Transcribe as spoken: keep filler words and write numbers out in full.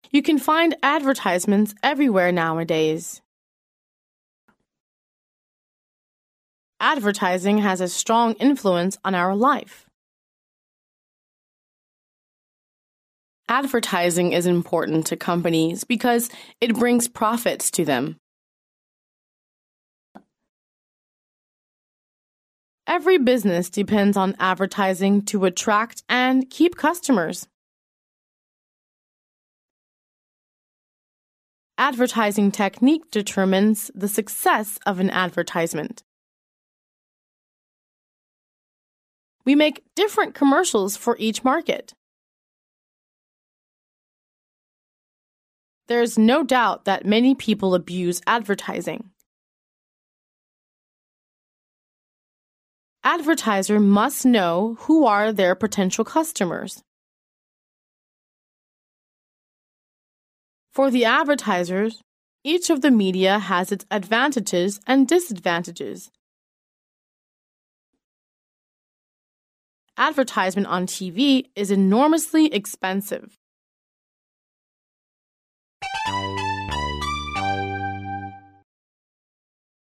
You can find advertisements everywhere nowadays. Advertising has a strong influence on our life. Advertising is important to companies because it brings profits to them. Every business depends on advertising to attract and keep customers. Advertising technique determines the success of an advertisement. We make different commercials for each market. There is no doubt that many people abuse advertising. Advertiser must know who are their potential customers. For the advertisers, each of the media has its advantages and disadvantages. Advertisement on T V is enormously expensive.